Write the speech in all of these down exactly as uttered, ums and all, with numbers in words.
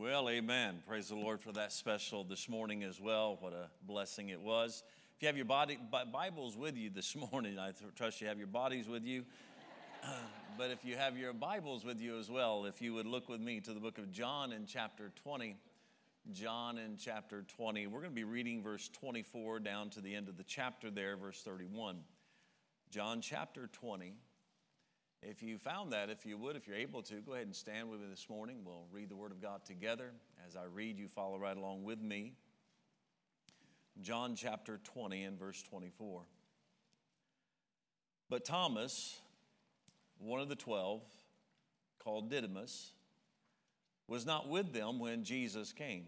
Well, amen. Praise the Lord for that special this morning as well. What a blessing it was. If you have your body, Bibles with you this morning, I trust you have your bodies with you. But if you have your Bibles with you as well, if you would look with me to the book of John in chapter twenty. John in chapter twenty. We're going to be reading verse twenty-four down to the end of the chapter there, verse thirty-one. John chapter twenty. If you found that, if you would, if you're able to, go ahead and stand with me this morning. We'll read the Word of God together. As I read, you follow right along with me. John chapter twenty and verse twenty-four. But Thomas, one of the twelve, called Didymus, was not with them when Jesus came.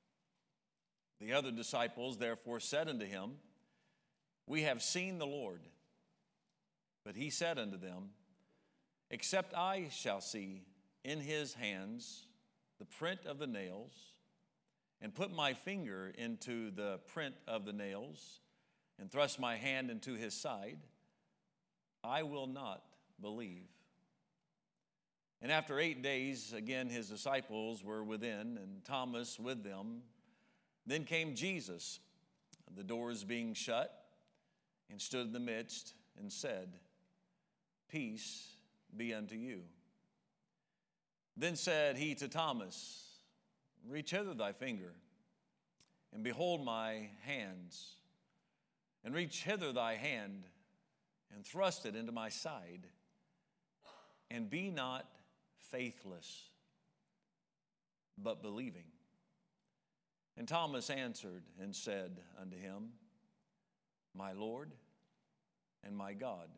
The other disciples therefore said unto him, We have seen the Lord. But he said unto them, Except I shall see in his hands the print of the nails, and put my finger into the print of the nails, and thrust my hand into his side, I will not believe. And after eight days, again his disciples were within, and Thomas with them. Then came Jesus, the doors being shut, and stood in the midst, and said, Peace be unto you. Then said he to Thomas, Reach hither thy finger, and behold my hands, and reach hither thy hand, and thrust it into my side, and be not faithless, but believing. And Thomas answered and said unto him, My Lord and my God.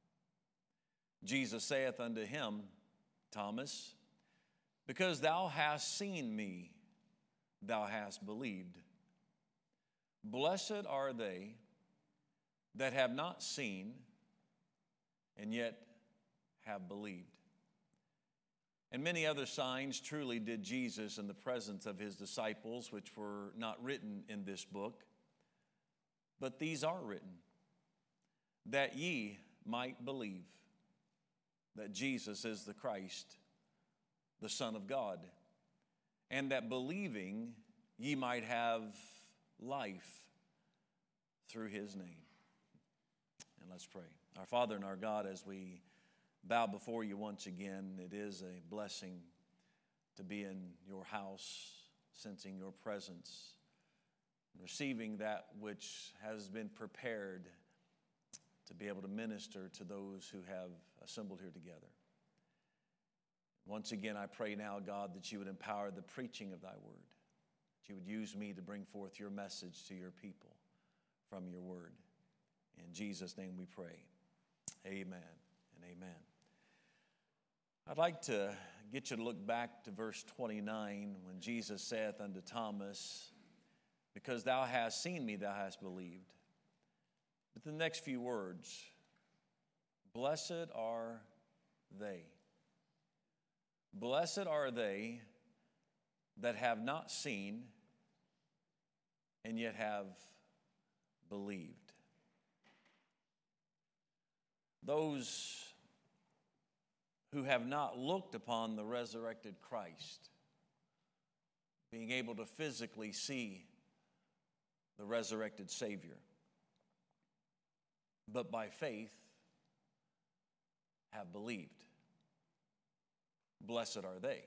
Jesus saith unto him, Thomas, because thou hast seen me, thou hast believed. Blessed are they that have not seen, and yet have believed. And many other signs truly did Jesus in the presence of his disciples, which were not written in this book, but these are written, that ye might believe that Jesus is the Christ, the Son of God, and that believing ye might have life through his name. And let's pray. Our Father and our God, as we bow before you once again, it is a blessing to be in your house, sensing your presence, receiving that which has been prepared to be able to minister to those who have assembled here together. Once again, I pray now, God, that you would empower the preaching of thy word, that you would use me to bring forth your message to your people from your word. In Jesus' name we pray. Amen and amen. I'd like to get you to look back to verse twenty-nine when Jesus saith unto Thomas, Because thou hast seen me, thou hast believed. But the next few words, blessed are they. Blessed are they that have not seen and yet have believed. Those who have not looked upon the resurrected Christ, being able to physically see the resurrected Savior, but by faith have believed. Blessed are they.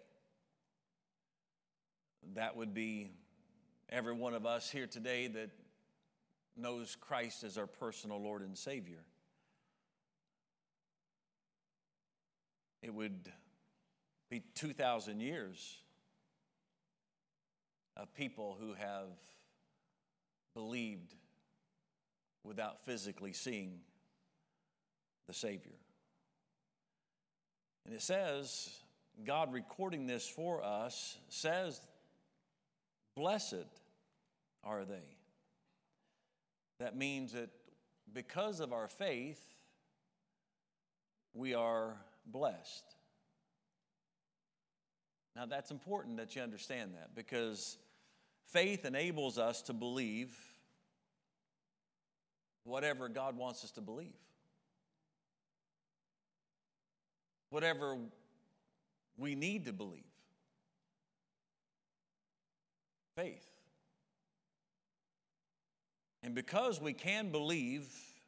That would be every one of us here today that knows Christ as our personal Lord and Savior. It would be two thousand years of people who have believed without physically seeing the Savior. And it says, God recording this for us says, blessed are they. That means that because of our faith, we are blessed. Now that's important that you understand that, because faith enables us to believe whatever God wants us to believe. Whatever we need to believe. Faith. And because we can believe,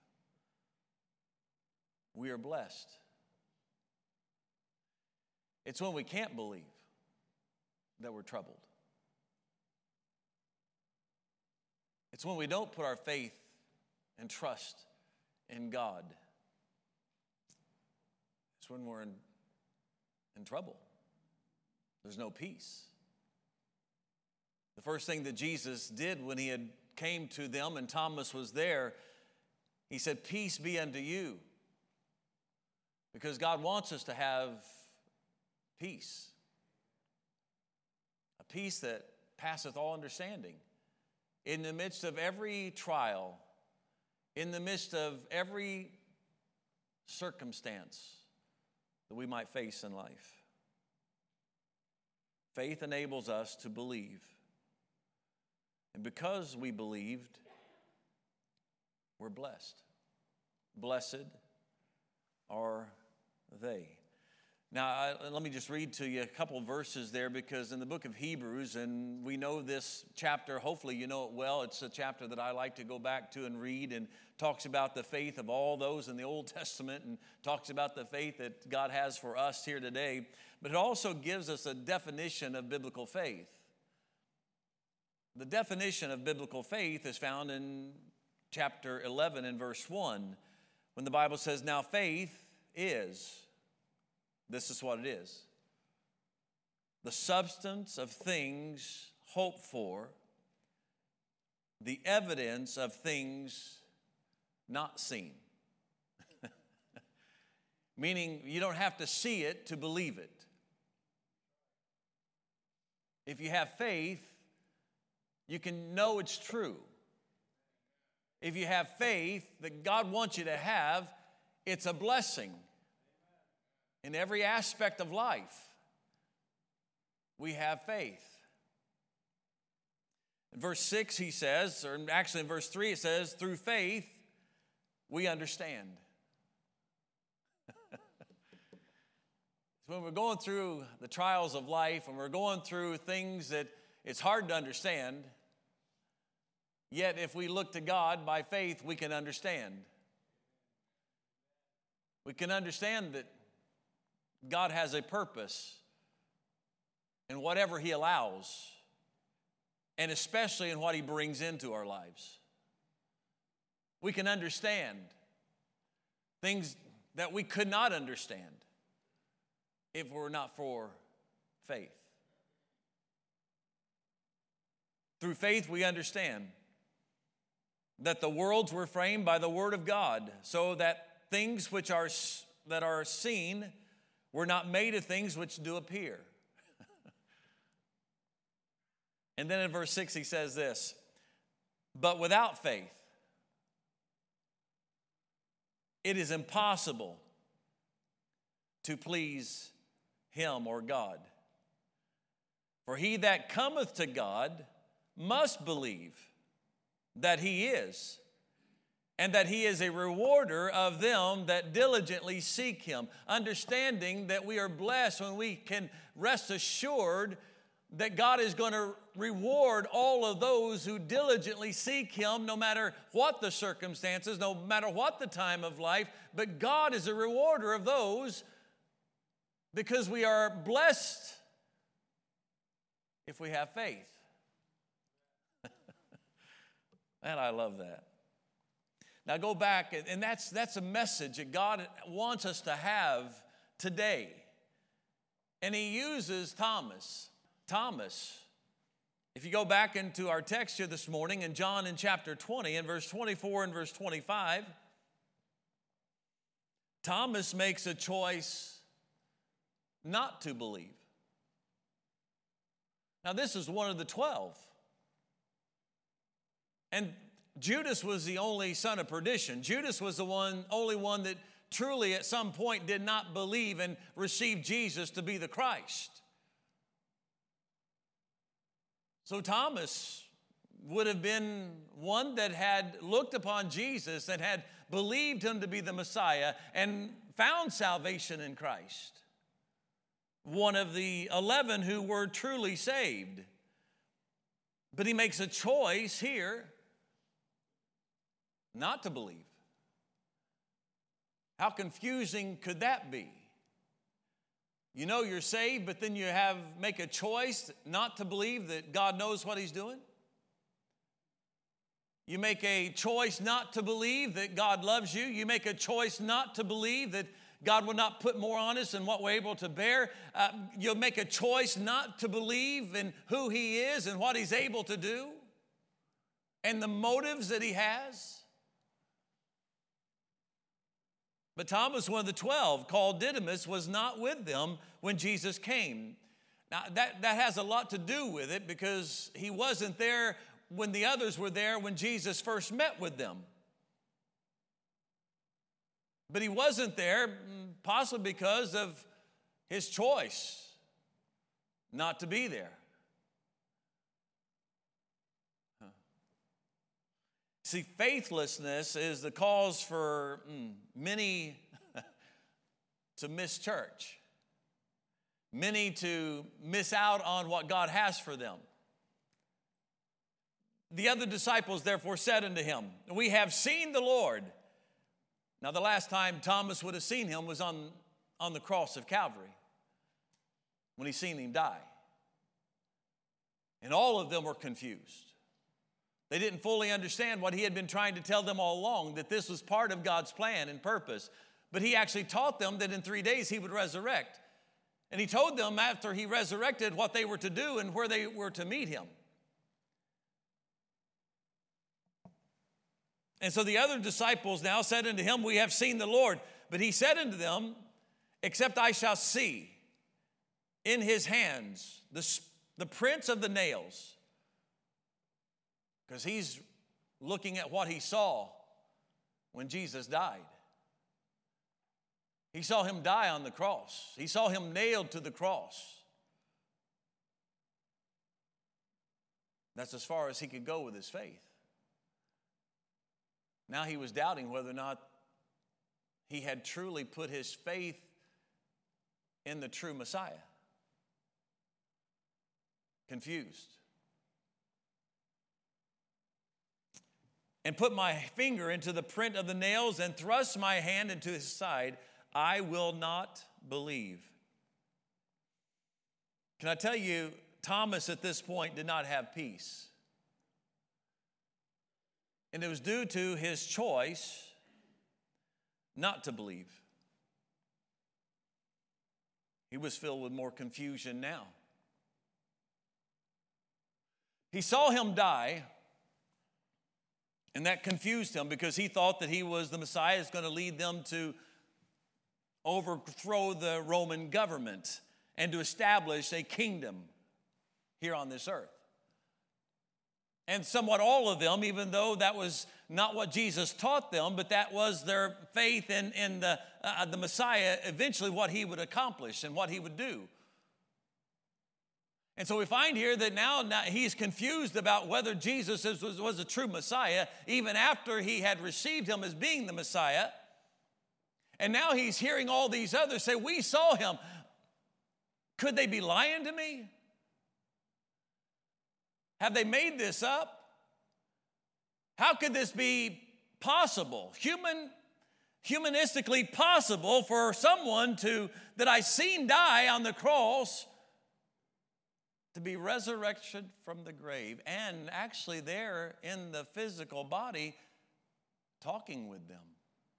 we are blessed. It's when we can't believe that we're troubled. It's when we don't put our faith and trust in God. It's when we're in, in trouble. There's no peace. The first thing that Jesus did when he had came to them and Thomas was there, he said, "Peace be unto you." Because God wants us to have peace. A peace that passeth all understanding. In the midst of every trial, in the midst of every circumstance that we might face in life. Faith enables us to believe. And because we believed, we're blessed. Blessed are they. Now, I, let me just read to you a couple verses there, because in the book of Hebrews, and we know this chapter, hopefully you know it well. It's a chapter that I like to go back to and read, and talks about the faith of all those in the Old Testament, and talks about the faith that God has for us here today. But it also gives us a definition of biblical faith. The definition of biblical faith is found in chapter eleven and verse one, when the Bible says, "Now faith is," this is what it is, "the substance of things hoped for, the evidence of things not seen." Meaning you don't have to see it to believe it. If you have faith, you can know it's true. If you have faith that God wants you to have, it's a blessing. In every aspect of life, we have faith. In verse six, he says, or actually in verse three, it says, "Through faith, we understand." When we're going through the trials of life, and we're going through things that it's hard to understand, yet if we look to God by faith, we can understand. We can understand that God has a purpose in whatever He allows, and especially in what He brings into our lives. We can understand things that we could not understand if it were not for faith. Through faith, we understand that the worlds were framed by the Word of God, so that things which are that are seen were not made of things which do appear. And then in verse six he says this, "But without faith, it is impossible to please Him," or God. "For he that cometh to God must believe that He is, and that He is a rewarder of them that diligently seek Him." Understanding that we are blessed when we can rest assured that God is going to reward all of those who diligently seek Him, no matter what the circumstances, no matter what the time of life. But God is a rewarder of those, because we are blessed if we have faith. And I love that. Now go back, and that's, that's a message that God wants us to have today. And He uses Thomas. Thomas, if you go back into our text here this morning in John in chapter twenty, in verse twenty-four and verse twenty-five, Thomas makes a choice not to believe. Now this is one of the twelve. And Judas was the only son of perdition. Judas was the one, only one that truly at some point did not believe and receive Jesus to be the Christ. So Thomas would have been one that had looked upon Jesus and had believed Him to be the Messiah and found salvation in Christ. One of the eleven who were truly saved. But he makes a choice here not to believe. How confusing could that be? You know you're saved, but then you have make a choice not to believe that God knows what he's doing. You make a choice not to believe that God loves you. You make a choice not to believe that God will not put more on us than what we're able to bear. Uh, you'll make a choice not to believe in who he is and what he's able to do and the motives that he has. But Thomas, one of the twelve, called Didymus, was not with them when Jesus came. Now, that, that has a lot to do with it because he wasn't there when the others were there when Jesus first met with them. But he wasn't there possibly because of his choice not to be there. Huh. See, faithlessness is the cause for mm, many to miss church, many to miss out on what God has for them. The other disciples therefore said unto him, we have seen the Lord. Now, the last time Thomas would have seen him was on, on the cross of Calvary, when he seen him die. And all of them were confused. They didn't fully understand what he had been trying to tell them all along, that this was part of God's plan and purpose. But he actually taught them that in three days he would resurrect. And he told them after he resurrected what they were to do and where they were to meet him. And so the other disciples now said unto him, we have seen the Lord. But he said unto them, except I shall see in his hands the, the prints of the nails. Because he's looking at what he saw when Jesus died. He saw him die on the cross. He saw him nailed to the cross. That's as far as he could go with his faith. Now he was doubting whether or not he had truly put his faith in the true Messiah. Confused. And put my finger into the print of the nails and thrust my hand into his side, I will not believe. Can I tell you, Thomas at this point did not have peace. And it was due to his choice not to believe. He was filled with more confusion now. He saw him die, and that confused him because he thought that he was the Messiah, is going to lead them to overthrow the Roman government and to establish a kingdom here on this earth. And somewhat all of them, even though that was not what Jesus taught them, but that was their faith in, in the, uh, the Messiah, eventually what he would accomplish and what he would do. And so we find here that now, now he's confused about whether Jesus is, was, was a true Messiah, even after he had received him as being the Messiah. And now he's hearing all these others say, we saw him. Could they be lying to me? Have they made this up? How could this be possible? Human, humanistically possible for someone to that I seen die on the cross to be resurrected from the grave and actually there in the physical body talking with them.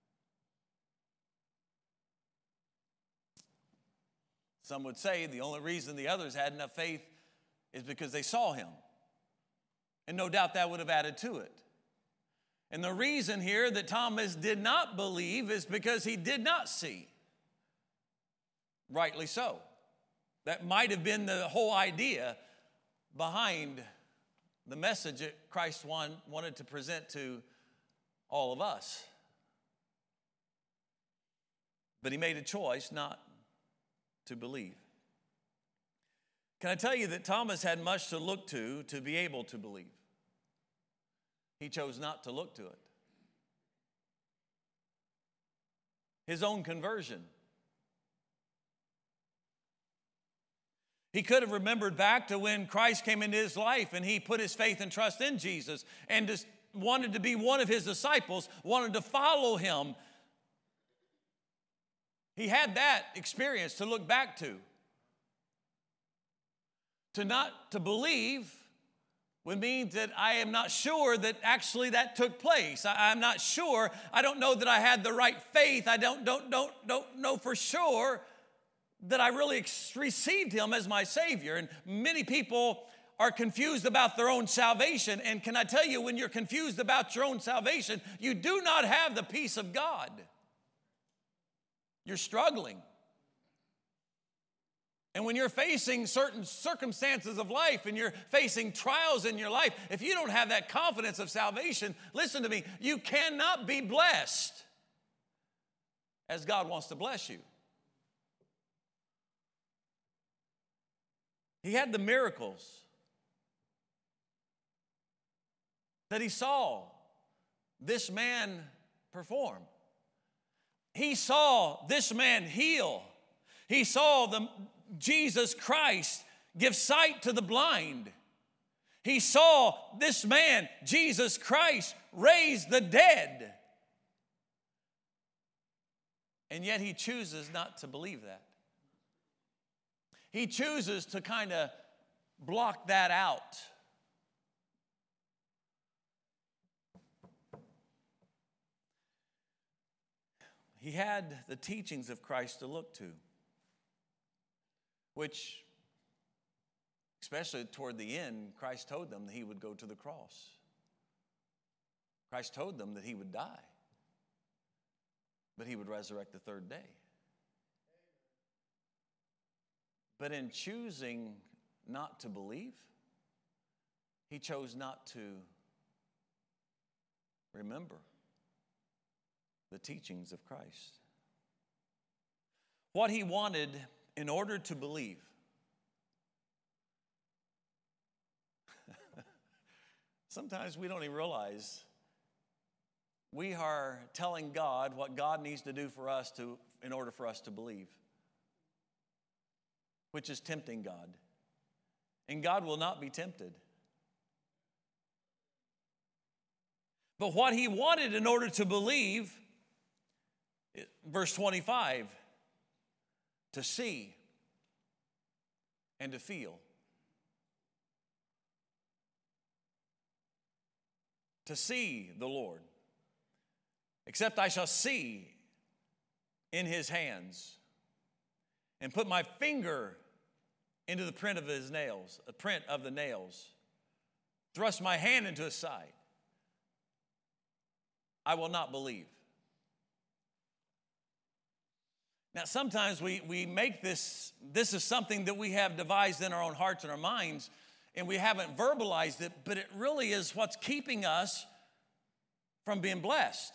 Some would say the only reason the others had enough faith is because they saw him. And no doubt that would have added to it. And the reason here that Thomas did not believe is because he did not see. Rightly so. That might have been the whole idea behind the message that Christ wanted to present to all of us. But he made a choice not to believe. Can I tell you that Thomas had much to look to to be able to believe? He chose not to look to it. His own conversion. He could have remembered back to when Christ came into his life and he put his faith and trust in Jesus and just wanted to be one of his disciples, wanted to follow him. He had that experience to look back to. To not to believe would mean that I am not sure that actually that took place. I, I'm not sure. I don't know that I had the right faith. I don't, don't, don't, don't know for sure that I really ex- received him as my Savior. And many people are confused about their own salvation. And can I tell you, when you're confused about your own salvation, you do not have the peace of God. You're struggling. And when you're facing certain circumstances of life and you're facing trials in your life, if you don't have that confidence of salvation, listen to me, you cannot be blessed as God wants to bless you. He had the miracles that he saw this man perform. He saw this man heal. He saw the Jesus Christ give sight to the blind. He saw this man, Jesus Christ, raise the dead. And yet he chooses not to believe that. He chooses to kind of block that out. He had the teachings of Christ to look to, which, especially toward the end, Christ told them that he would go to the cross. Christ told them that he would die, but he would resurrect the third day. But in choosing not to believe, he chose not to remember the teachings of Christ. What he wanted in order to believe. Sometimes we don't even realize we are telling God what God needs to do for us to, in order for us to believe, which is tempting God. And God will not be tempted. But what he wanted in order to believe, verse twenty-five, to see and to feel. To see the Lord. Except I shall see in his hands and put my finger into the print of his nails, a print of the nails. Thrust my hand into his side. I will not believe. Now, sometimes we, we make this, this is something that we have devised in our own hearts and our minds, and we haven't verbalized it, but it really is what's keeping us from being blessed.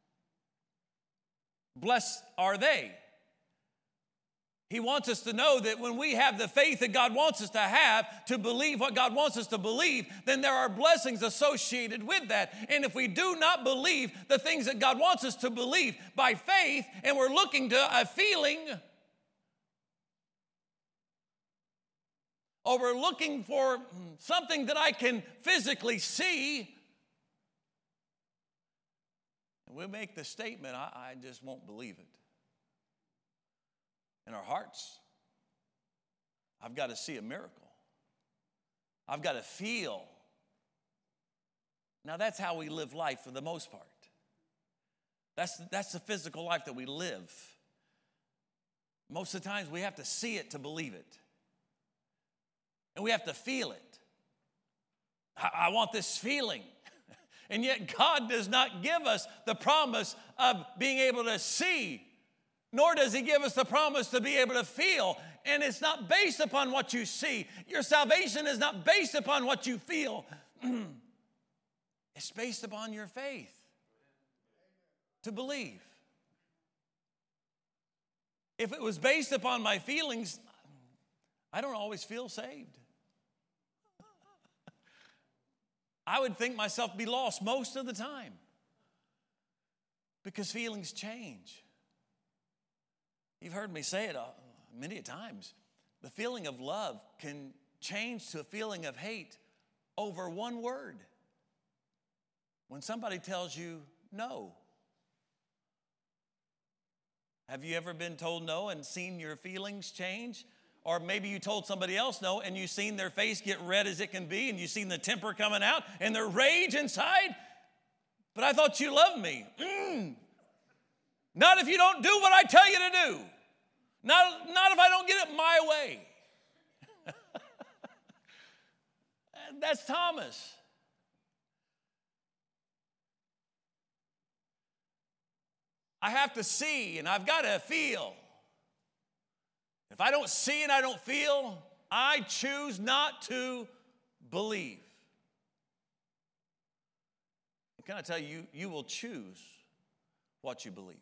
Blessed are they. He wants us to know that when we have the faith that God wants us to have, to believe what God wants us to believe, then there are blessings associated with that. And if we do not believe the things that God wants us to believe by faith, and we're looking to a feeling, or we're looking for something that I can physically see, and we make the statement, I, I just won't believe it. In our hearts, I've got to see a miracle. I've got to feel. Now, that's how we live life for the most part. That's, that's the physical life that we live. Most of the times, we have to see it to believe it. And we have to feel it. I, I want this feeling. And yet, God does not give us the promise of being able to see, nor does he give us the promise to be able to feel. And it's not based upon what you see. Your salvation is not based upon what you feel. It's based upon your faith to believe. If it was based upon my feelings, I don't always feel saved. I would think myself be lost most of the time because feelings change. You've heard me say it many times. The feeling of love can change to a feeling of hate over one word. When somebody tells you no. Have you ever been told no and seen your feelings change? Or maybe you told somebody else no and you've seen their face get red as it can be and you've seen the temper coming out and the rage inside. But I thought you loved me. Mm. Not if you don't do what I tell you to do. Not, not if I don't get it my way. That's Thomas. I have to see and I've got to feel. If I don't see and I don't feel, I choose not to believe. Can I tell you, you will choose what you believe.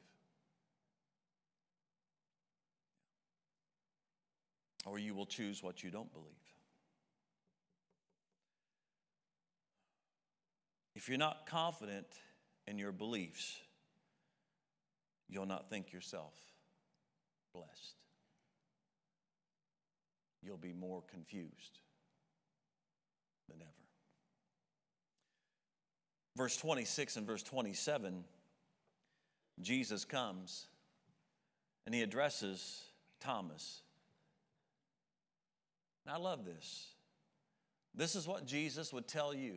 Or you will choose what you don't believe. If you're not confident in your beliefs, you'll not think yourself blessed. You'll be more confused than ever. Verse twenty-six and verse twenty-seven, Jesus comes and he addresses Thomas. And I love this. This is what Jesus would tell you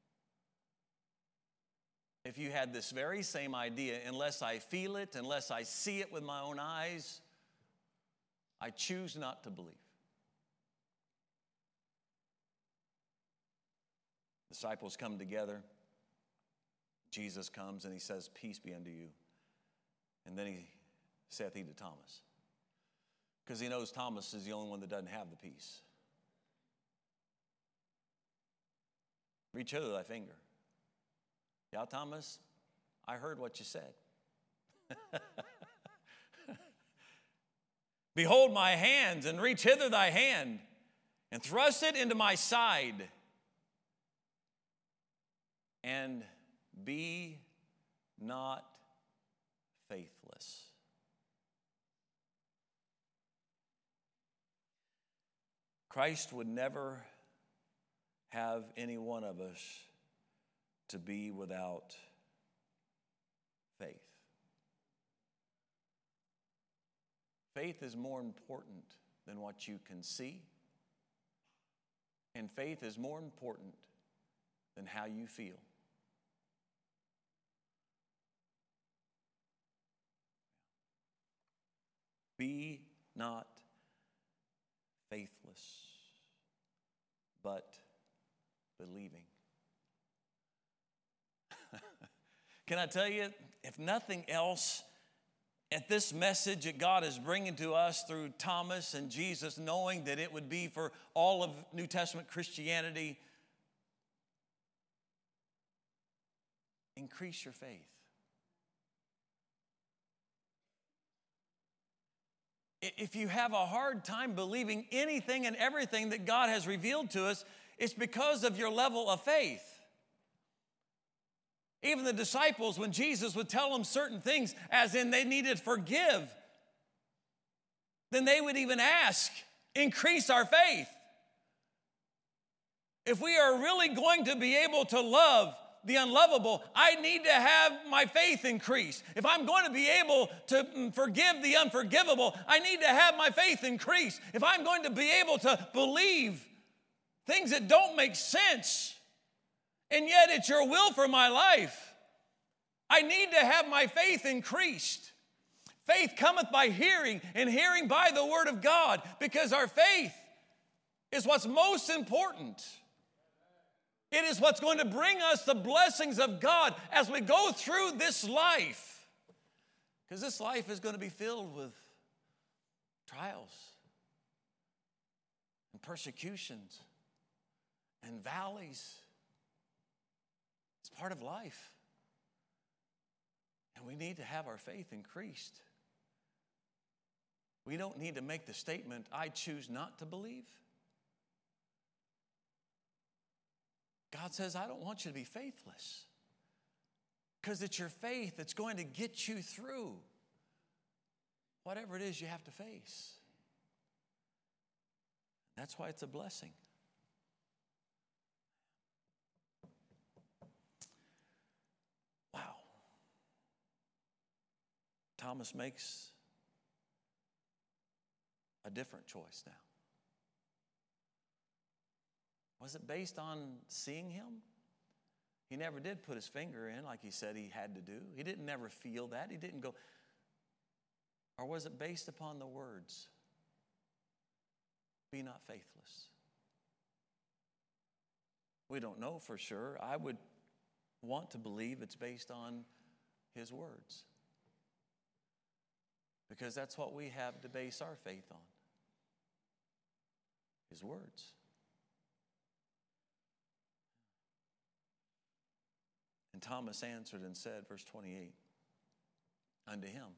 if you had this very same idea. Unless I feel it, unless I see it with my own eyes, I choose not to believe. Disciples come together. Jesus comes and he says, peace be unto you. And then he saith he to Thomas. Because he knows Thomas is the only one that doesn't have the peace. Reach hither thy finger. Yeah, Thomas, I heard what you said. Behold my hands, and reach hither thy hand, and thrust it into my side, and be not faithless. Christ would never have any one of us to be without faith. Faith is more important than what you can see, and faith is more important than how you feel. Be not faithless, but believing. Can I tell you, if nothing else, at this message that God is bringing to us through Thomas and Jesus, knowing that it would be for all of New Testament Christianity, increase your faith. If you have a hard time believing anything and everything that God has revealed to us, it's because of your level of faith. Even the disciples, when Jesus would tell them certain things, as in they needed to forgive, then they would even ask, increase our faith. If we are really going to be able to love the unlovable, I need to have my faith increase. If I'm going to be able to forgive the unforgivable, I need to have my faith increase. If I'm going to be able to believe things that don't make sense, and yet it's your will for my life, I need to have my faith increased. Faith cometh by hearing, and hearing by the word of God, because our faith is what's most important. It is what's going to bring us the blessings of God as we go through this life. Because this life is going to be filled with trials and persecutions and valleys. It's part of life. And we need to have our faith increased. We don't need to make the statement, I choose not to believe. God says, I don't want you to be faithless, because it's your faith that's going to get you through whatever it is you have to face. That's why it's a blessing. Wow. Thomas makes a different choice now. Was it based on seeing him? He never did put his finger in like he said he had to do. He didn't never feel that. He didn't go. Or was it based upon the words? Be not faithless. We don't know for sure. I would want to believe it's based on his words. Because that's what we have to base our faith on. His words. And Thomas answered and said, verse twenty-eight, unto him,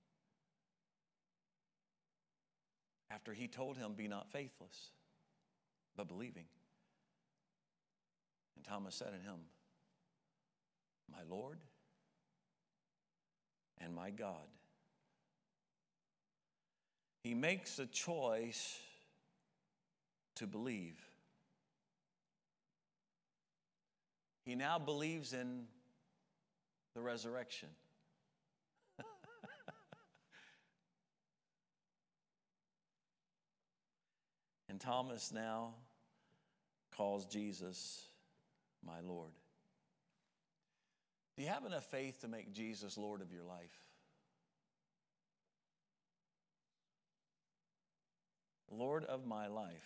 after he told him, be not faithless, but believing. And Thomas said unto him, my Lord and my God. He makes a choice to believe. He now believes in the resurrection. And Thomas now calls Jesus my Lord. Do you have enough faith to make Jesus Lord of your life? Lord of my life.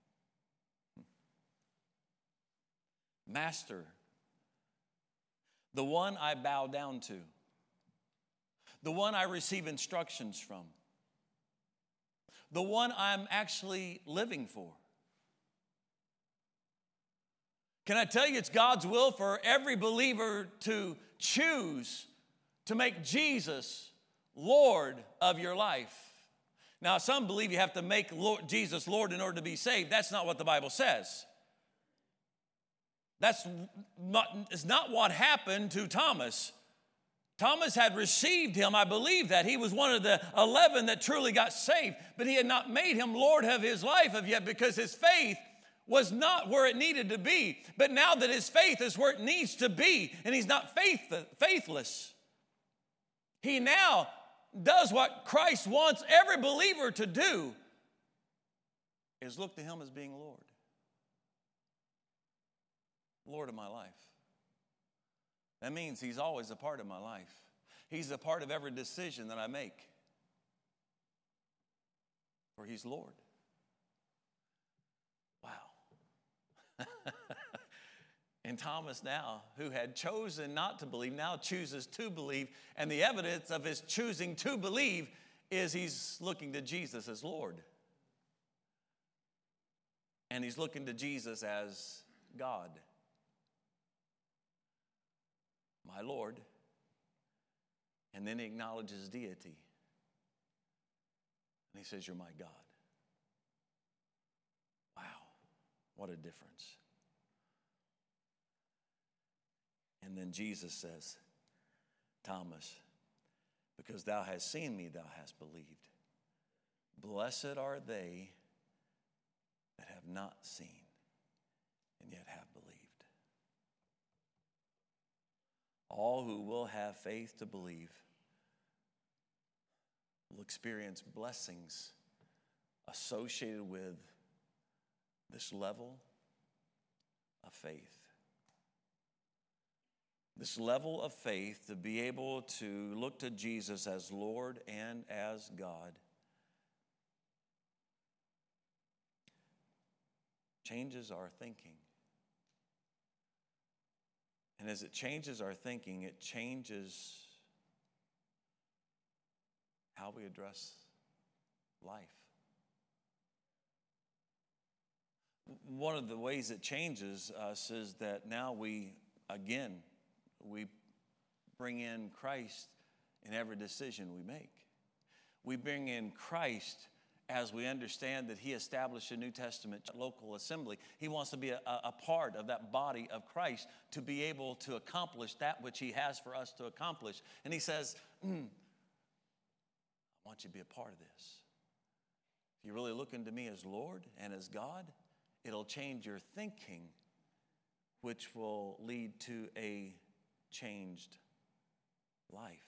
Master. The one I bow down to. The one I receive instructions from. The one I'm actually living for. Can I tell you it's God's will for every believer to choose to make Jesus Lord of your life? Now, some believe you have to make Lord, Jesus Lord in order to be saved. That's not what the Bible says. That's not, it's not what happened to Thomas. Thomas had received him. I believe that. He was one of the eleven that truly got saved, but he had not made him Lord of his life of yet because his faith was not where it needed to be. But now that his faith is where it needs to be, and he's not faith, faithless, he now does what Christ wants every believer to do, is look to him as being Lord. Lord of my life. That means he's always a part of my life. He's a part of every decision that I make. For he's Lord. Wow. And Thomas now, who had chosen not to believe, now chooses to believe. And the evidence of his choosing to believe is he's looking to Jesus as Lord. And he's looking to Jesus as God. My Lord. And then he acknowledges deity. And he says, you're my God. Wow, what a difference. And then Jesus says, Thomas, because thou hast seen me, thou hast believed. Blessed are they that have not seen and yet have believed. All who will have faith to believe will experience blessings associated with this level of faith. This level of faith to be able to look to Jesus as Lord and as God changes our thinking. And as it changes our thinking, it changes how we address life. One of the ways it changes us is that now we, again, we bring in Christ in every decision we make. We bring in Christ as we understand that he established a New Testament local assembly. He wants to be a, a part of that body of Christ to be able to accomplish that which he has for us to accomplish. And he says, mm, I want you to be a part of this. You're really looking to me as Lord and as God? It'll change your thinking, which will lead to a changed life.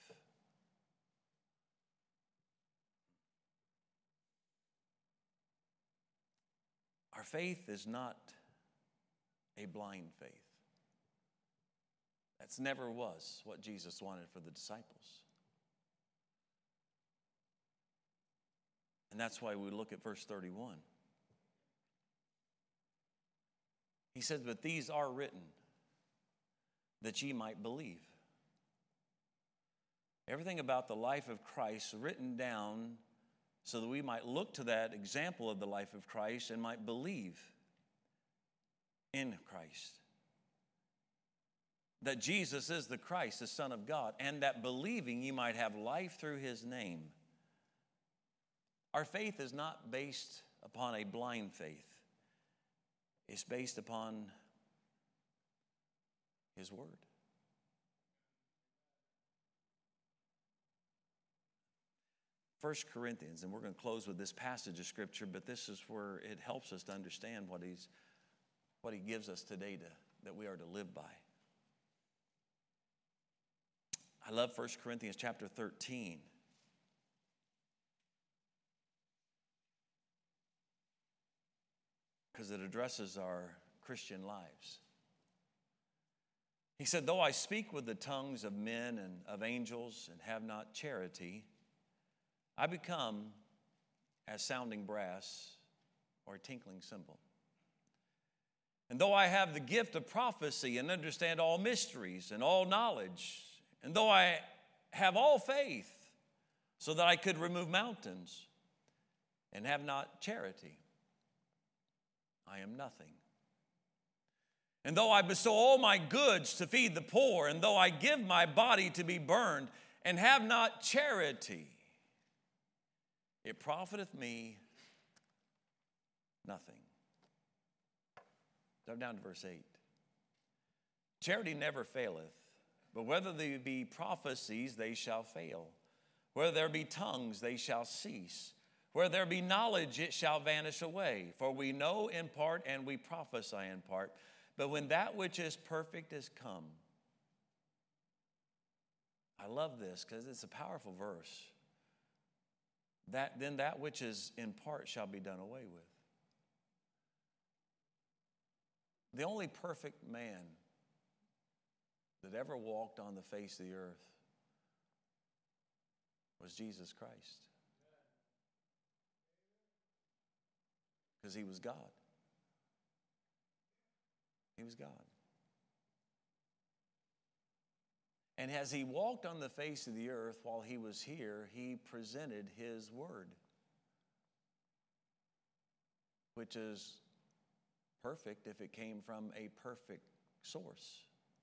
Our faith is not a blind faith. That's never was what Jesus wanted for the disciples. And that's why we look at verse thirty-one. He said, but these are written that ye might believe. Everything about the life of Christ written down so that we might look to that example of the life of Christ and might believe in Christ. That Jesus is the Christ, the Son of God, and that believing you might have life through his name. Our faith is not based upon a blind faith. It's based upon his word. First Corinthians, and we're going to close with this passage of Scripture, but this is where it helps us to understand what he's, what he gives us today to, that we are to live by. I love First Corinthians chapter thirteen. Because it addresses our Christian lives. He said, though I speak with the tongues of men and of angels and have not charity, I become as sounding brass or a tinkling cymbal. And though I have the gift of prophecy and understand all mysteries and all knowledge, and though I have all faith so that I could remove mountains and have not charity, I am nothing. And though I bestow all my goods to feed the poor, and though I give my body to be burned and have not charity, it profiteth me nothing. Go down to verse eight. Charity never faileth, but whether there be prophecies, they shall fail. Whether there be tongues, they shall cease. Where there be knowledge, it shall vanish away. For we know in part and we prophesy in part. But when that which is perfect is come. I love this because it's a powerful verse. That, then that which is in part shall be done away with. The only perfect man that ever walked on the face of the earth was Jesus Christ. Because he was God. He was God. And as he walked on the face of the earth while he was here, he presented his word, which is perfect if it came from a perfect source.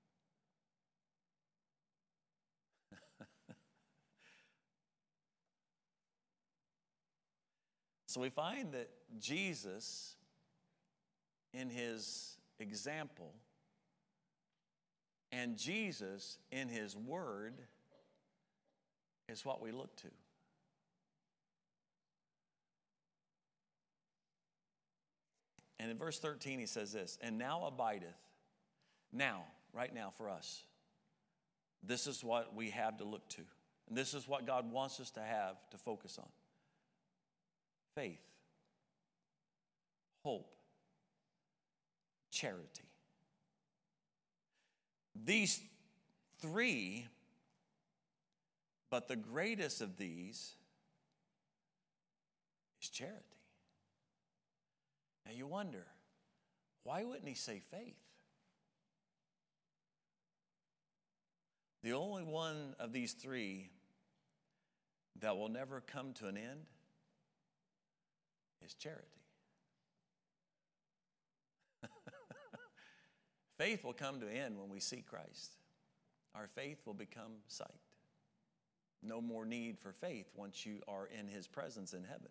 So we find that Jesus, in his example, and Jesus in his word is what we look to. And in verse thirteen he says this, and now abideth, now, right now for us, this is what we have to look to. And this is what God wants us to have to focus on. Faith, hope, charity. These three, but the greatest of these is charity. Now you wonder, why wouldn't he say faith? The only one of these three that will never come to an end is charity. Faith will come to an end when we see Christ. Our faith will become sight. No more need for faith once you are in his presence in heaven.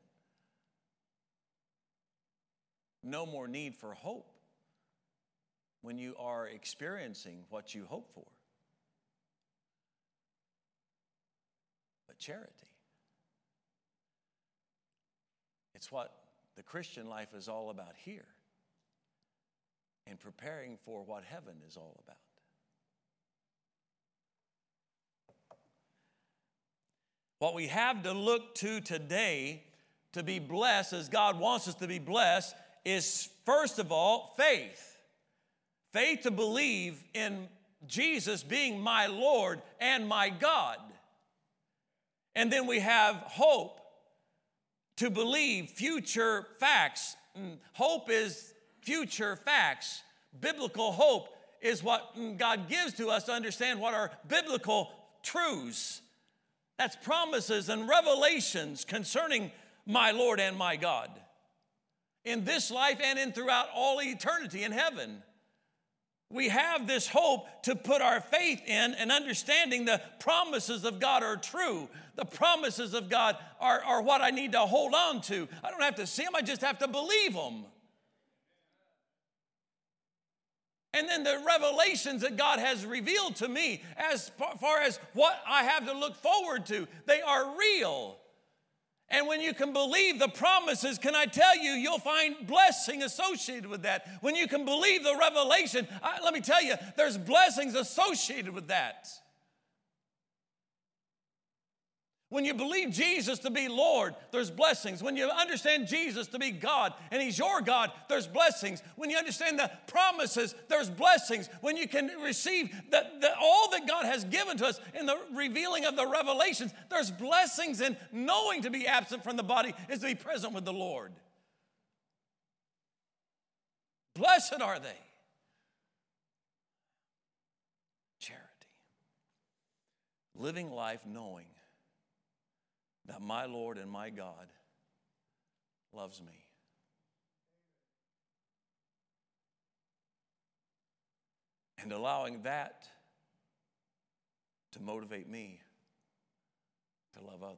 No more need for hope when you are experiencing what you hope for. But charity, it's what The Christian life is all about here and preparing for what heaven is all about. What we have to look to today to be blessed as God wants us to be blessed is, first of all, faith. Faith to believe in Jesus being my Lord and my God. And then we have hope to believe future facts. Hope is future facts. Biblical hope is what God gives to us to understand what are biblical truths. That's promises and revelations concerning my Lord and my God in this life and in throughout all eternity in heaven. We have this hope to put our faith in and understanding the promises of God are true. The promises of God are, are what I need to hold on to. I don't have to see them, I just have to believe them. And then the revelations that God has revealed to me as far as what I have to look forward to, they are real. And when you can believe the promises, can I tell you, you'll find blessing associated with that. When you can believe the revelation, I, let me tell you, there's blessings associated with that. When you believe Jesus to be Lord, there's blessings. When you understand Jesus to be God and He's your God, there's blessings. When you understand the promises, there's blessings. When you can receive the, the, all that God has given to us in the revealing of the revelations, there's blessings in knowing to be absent from the body is to be present with the Lord. Blessed are they. Charity. Living life knowing that my Lord and my God loves me. And allowing that to motivate me to love others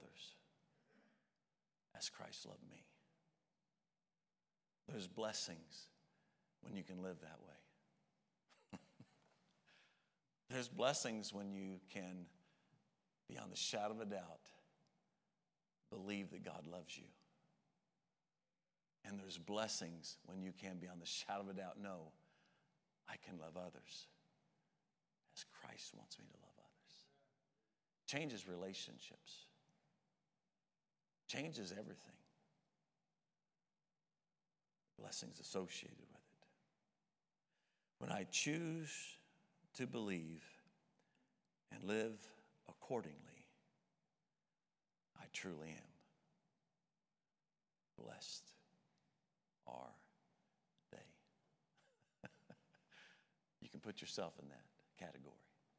as Christ loved me. There's blessings when you can live that way. There's blessings when you can, beyond the shadow of a doubt, believe that God loves you. And there's blessings when you can, beyond the shadow of a doubt, know I can love others as Christ wants me to love others. Changes relationships. Changes everything. Blessings associated with it. When I choose to believe and live accordingly, I truly am. Blessed are they. You can put yourself in that category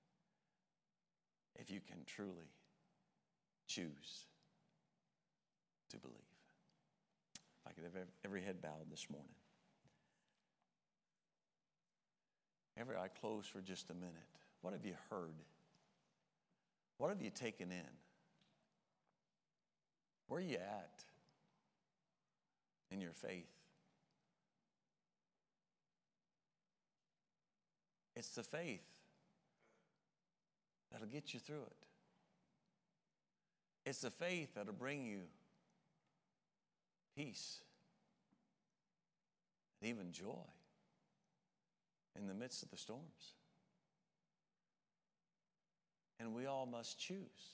if you can truly choose to believe. If I could have every head bowed this morning. Every eye closed for just a minute. What have you heard? What have you taken in? Where are you at in your faith? It's the faith that'll get you through it. It's the faith that'll bring you peace and even joy in the midst of the storms. And we all must choose.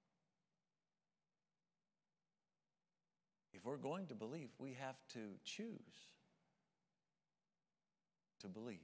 If we're going to believe, we have to choose to believe.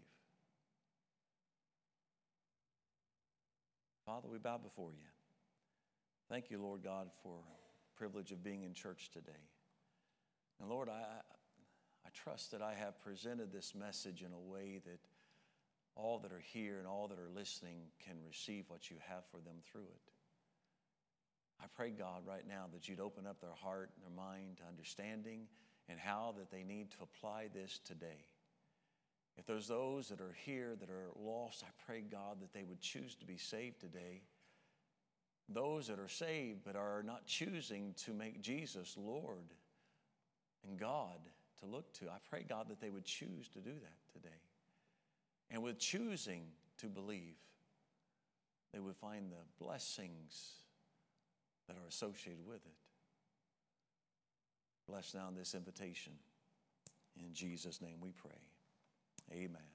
Father, we bow before you. Thank you, Lord God, for the privilege of being in church today. And Lord, I, I trust that I have presented this message in a way that all that are here and all that are listening can receive what you have for them through it. I pray, God, right now that you'd open up their heart and their mind to understanding and how that they need to apply this today. If there's those that are here that are lost, I pray, God, that they would choose to be saved today. Those that are saved but are not choosing to make Jesus Lord and God to look to, I pray, God, that they would choose to do that today. And with choosing to believe, they would find the blessings that are associated with it. Bless now this invitation. In Jesus' name we pray. Amen.